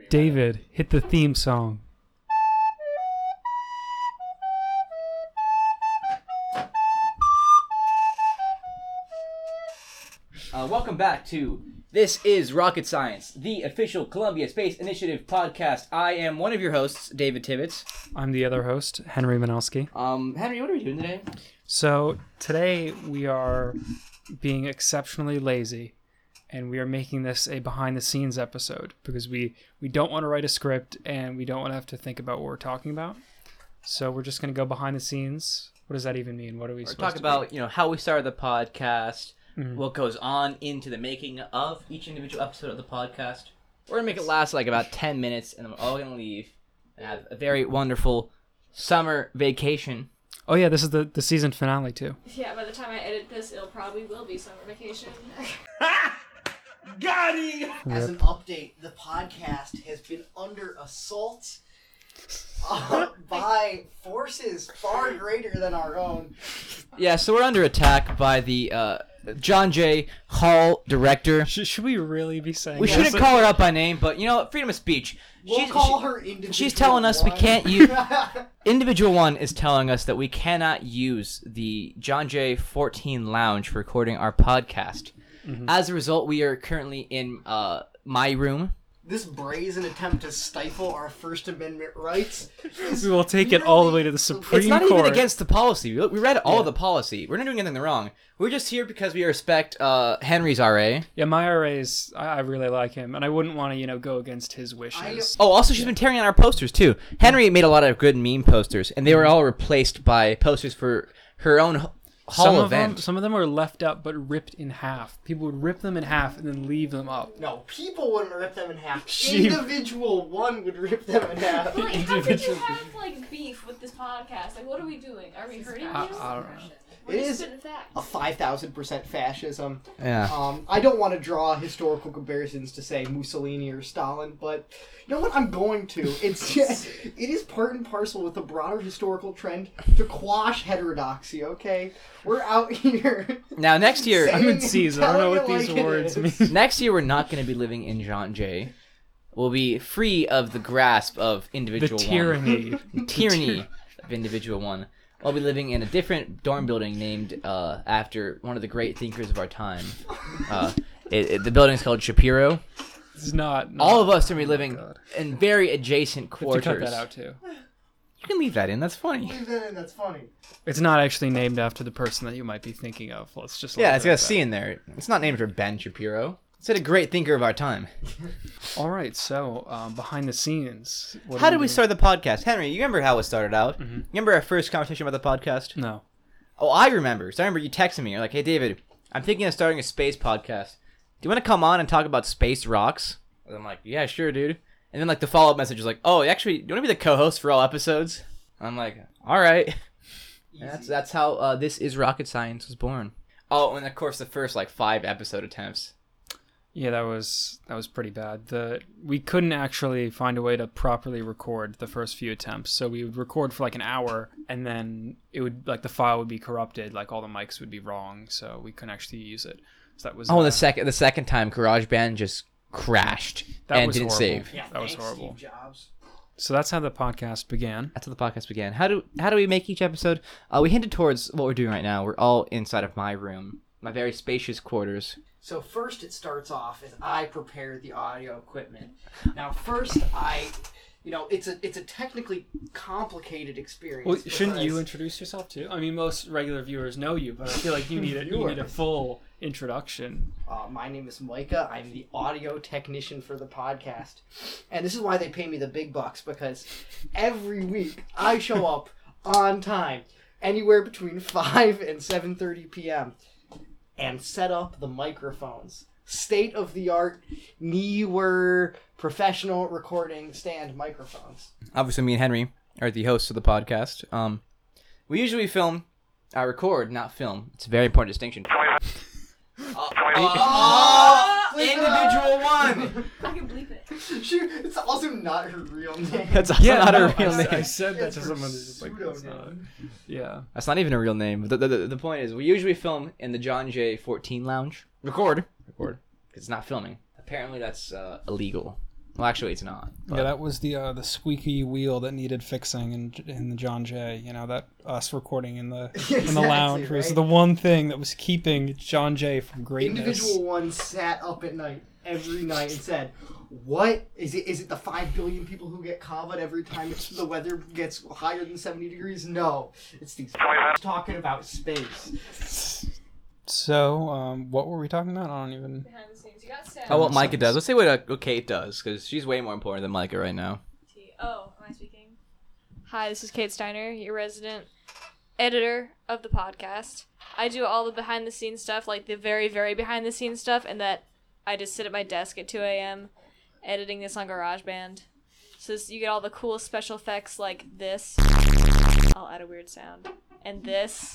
David, hit the theme song. Welcome back to This is Rocket Science, the official Columbia Space Initiative podcast. I am one of your hosts, David Tibbetts. I'm the other host, Henry Manelski. Henry, what are we doing today? So today we are being exceptionally lazy, and we are making this a behind-the-scenes episode because we don't want to write a script and we don't want to have to think about what we're talking about. So we're just going to go behind the scenes. What does that even mean? What are we supposed to talk about, how we started the podcast. Mm-hmm. What goes on into the making of each individual episode of the podcast. We're going to make it last like about 10 minutes, and then we're all going to leave and have a very wonderful summer vacation. Oh yeah, this is the season finale too. Yeah, by the time I edit this, it'll probably will be summer vacation. Got it! As an update, the podcast has been under assault by forces far greater than our own. Yeah, so we're under attack by the John J. Hall director. Should we really be saying We this? shouldn't call her out by name, but freedom of speech. We'll call her individual. She's telling us we can't use. Individual one is telling us that we cannot use the John J. 14 Lounge for recording our podcast. Mm-hmm. As a result, we are currently in my room. This brazen attempt to stifle our First Amendment rights. We will take it all the way to the Supreme Court. It's not even against the policy. We read all of the policy. We're not doing anything wrong. We're just here because we respect Henry's RA. Yeah, my RA's, I really like him, and I wouldn't want to, go against his wishes. Also, she's been tearing down our posters, too. Henry made a lot of good meme posters, and they were all replaced by posters for her own Hall event. Some of them were left up but ripped in half. People would rip them in half and then leave them up. No, people wouldn't rip them in half. Individual one would rip them in half. Like, how could you have, beef with this podcast? Like, what are we doing? Are we hurting you? I don't know. It is a 5,000% fascism. Yeah. I don't want to draw historical comparisons to, say, Mussolini or Stalin, but you know what? I'm going to. It is part and parcel with the broader historical trend to quash heterodoxy, okay? We're out here. Now, next year... I'm in C's. I don't know what these words mean. Next year, we're not going to be living in John Jay. We'll be free of the grasp of individual the tyranny. one. Tyranny of individual one. I'll be living in a different dorm building named after one of the great thinkers of our time. The building's called Shapiro. It's not all of us are going to be living in very adjacent quarters. You have to cut that out too. You can leave that in. That's funny. Leave that in. That's funny. It's not actually named after the person that you might be thinking of. Let's just it's got a C in there. It's not named for Ben Shapiro. It's a great thinker of our time. All right, so behind the scenes. How did we start the podcast? Henry, you remember how it started out? Mm-hmm. You remember our first conversation about the podcast? No. Oh, I remember. So I remember you texting me. You're like, hey, David, I'm thinking of starting a space podcast. Do you want to come on and talk about space rocks? And I'm like, yeah, sure, dude. And then the follow-up message was like, oh, actually, do you want to be the co-host for all episodes? And I'm like, all right. That's how This is Rocket Science was born. Oh, and of course the first 5 episode attempts. Yeah, that was pretty bad. We couldn't actually find a way to properly record the first few attempts. So we would record for an hour, and then it would the file would be corrupted, all the mics would be wrong, so we couldn't actually use it. So that was the second time GarageBand just crashed and didn't save. Yeah, that was horrible. Steve Jobs. So that's how the podcast began. That's how the podcast began. How do we make each episode? We hinted towards what we're doing right now. We're all inside of my room, my very spacious quarters. So first it starts off as I prepare the audio equipment. Now first it's a technically complicated experience. Well, shouldn't you introduce yourself too? I mean, most regular viewers know you, but I feel like you need a full introduction. My name is Micah. I'm the audio technician for the podcast. And this is why they pay me the big bucks, because every week I show up on time, anywhere between 5 and 7:30 p.m., and set up the microphones. State-of-the-art, newer, professional recording stand microphones. Obviously, me and Henry are the hosts of the podcast. We usually record, not film. It's a very important distinction. Individual one! I can bleep it. It's also not her real name. That's also not her real name. I said that It's to her someone who's just it's not. pseudonym. Yeah. That's not even a real name. The point is, we usually film in the John J. 14 Lounge. Record. Because it's not filming. Apparently, that's illegal. Well, actually, it's not. But Yeah, that was the squeaky wheel that needed fixing in the John Jay. You know, that us recording in the Exactly, lounge was right? the one thing that was keeping John Jay from greatness. Individual one sat up at night every night and said, "What is it? Is it the 5 billion people who get COVID every time the weather gets higher than 70 degrees? No, it's these talking about space." So, what were we talking about? I don't even. Behind the scenes, you got Sam. Oh, what Micah does. Let's see what Kate does, because she's way more important than Micah right now. Oh, am I speaking? Hi, this is Kate Steiner, your resident editor of the podcast. I do all the behind the scenes stuff, like the very, very behind the scenes stuff, and that I just sit at my desk at 2 a.m. editing this on GarageBand. So you get all the cool special effects like this. I'll add a weird sound. And this.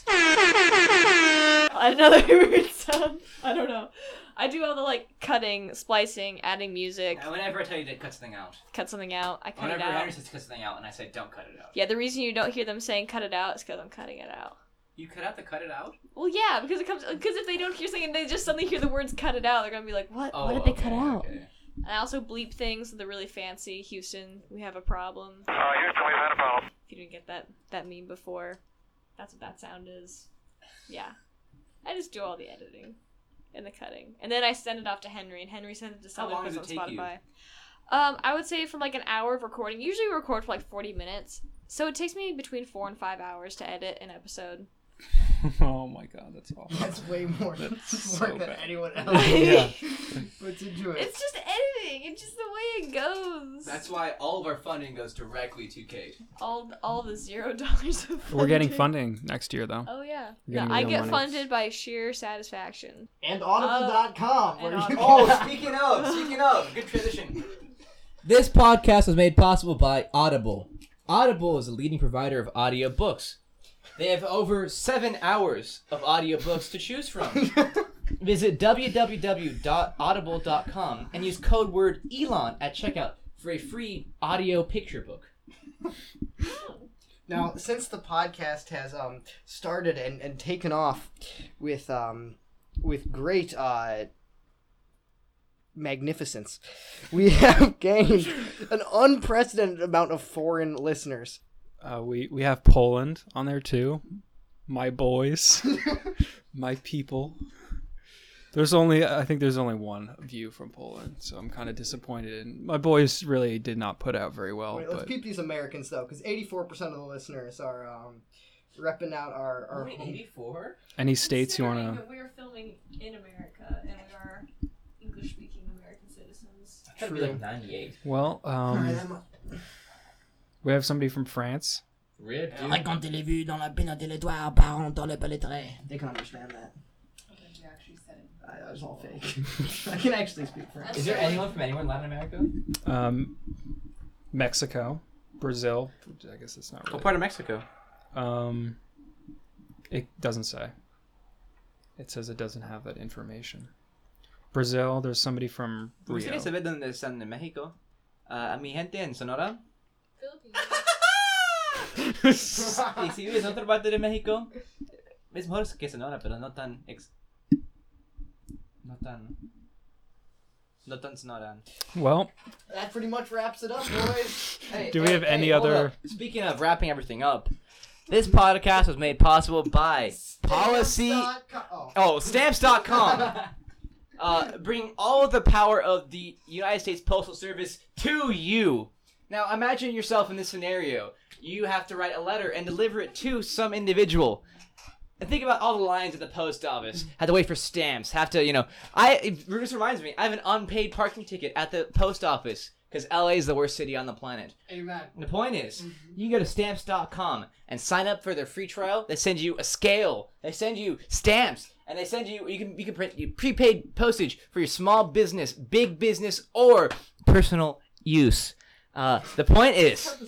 I'll add another weird sound. I don't know. I do all the like cutting, splicing, adding music, Whenever I tell you to cut something out, cut something out, I cut it out. says cut something out, and I say don't cut it out. Yeah, the reason you don't hear them saying cut it out is because I'm cutting it out. You cut out the cut it out? Well, yeah, because if they don't hear something and they just suddenly hear the words cut it out, they're gonna be like, what? What did they cut out? Okay. And I also bleep things with the really fancy Houston, we have a problem. Houston, we've had a problem. If you didn't get that meme before, that's what that sound is. Yeah. I just do all the editing and the cutting. And then I send it off to Henry, and Henry sends it to someone long who's does on it take you? Spotify. I would say from like an hour of recording. Usually we record for like 40 minutes. So it takes me between 4 and 5 hours to edit an episode. Oh my god, that's awful. That's way more work so than bad. anyone else Yeah. puts into it. It's just editing. It's just the way it goes. That's why all of our funding goes directly to Kate. all the $0 of We're getting funding. funding next year, though. Oh yeah. We're No, getting I real get money. funded by sheer satisfaction. And Audible.com. where and you Audible. can- Speaking of, good transition. This podcast was made possible by Audible. Audible is a leading provider of audiobooks. They have over 7 hours of audiobooks to choose from. Visit www.audible.com and use code word Elon at checkout for a free audio picture book. Now, since the podcast has started and taken off with great magnificence, we have gained an unprecedented amount of foreign listeners. We have Poland on there too. My boys, my people. I think there's only one view from Poland, so I'm kind of disappointed. And my boys really did not put out very well. Wait, let's But peep these Americans though, because 84% of the listeners are repping out our home. 84? any states you Considering want that we're filming in America and we are English-speaking American citizens. That'd be like 98. to? Well, we have somebody from France. Rip, dude. Racontez les vues dans la peine de l'étoile, parents dans le paletrait. They can understand that. That was all fake. I can actually speak French. Is there anyone from anywhere in Latin America? Mexico, Brazil. I guess it's not really. What part of Mexico? It doesn't say. It says it doesn't have that information. Brazil, there's somebody from Me Rio. gustaría saber dónde están en México. A mi gente en Sonora. Y si vives en otra parte de México, es mejor que Sonora, pero no tan Sonora. Well, That pretty much wraps it up, boys. Hey, do we have any hold other? up. Speaking of wrapping everything up, this podcast was made possible by Policy. Stamps.com. Bring all of the power of the United States Postal Service to you. Now, imagine yourself in this scenario. You have to write a letter and deliver it to some individual. And think about all the lines at the post office. Have to wait for stamps. Have to, this reminds me, I have an unpaid parking ticket at the post office because LA is the worst city on the planet. Amen. And the point is, you can go to stamps.com and sign up for their free trial. They send you a scale. They send you stamps. And they send you can print prepaid postage for your small business, big business, or personal use. The point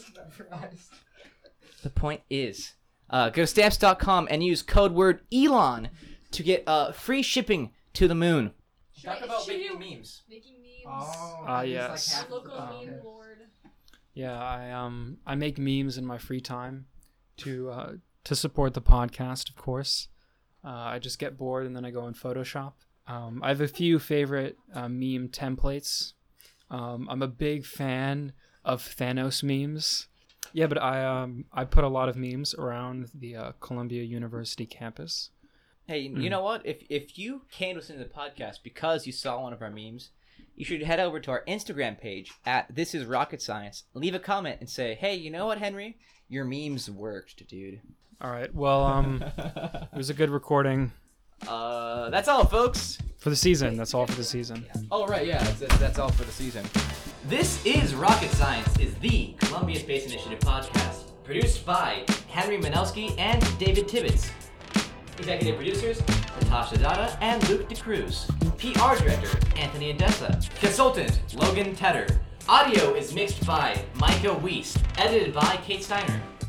is, go to stamps.com and use code word Elon to get free shipping to the moon. Talk about making memes. Making memes. yes. Local meme lord. Yeah, I make memes in my free time to support the podcast, of course. I just get bored and then I go in Photoshop. I have a few favorite meme templates. I'm a big fan of Thanos memes. Yeah, but I put a lot of memes around the Columbia University campus. Hey, you know what? If you came to listen to the podcast because you saw one of our memes, you should head over to our Instagram page at This Is Rocket Science. Leave a comment and say, hey, you know what, Henry? Your memes worked, dude. All right. Well, it was a good recording That's all, folks. for the season. That's all for the season. Oh, right, yeah, that's all for the season. This is Rocket Science, is the Columbia Space Initiative podcast, produced by Henry Manelski and David Tibbetts. Executive producers, Natasha Dada and Luke DeCruz. PR Director, Anthony Odessa. Consultant, Logan Tedder. Audio is mixed by Micah Weiss. Edited by Kate Steiner.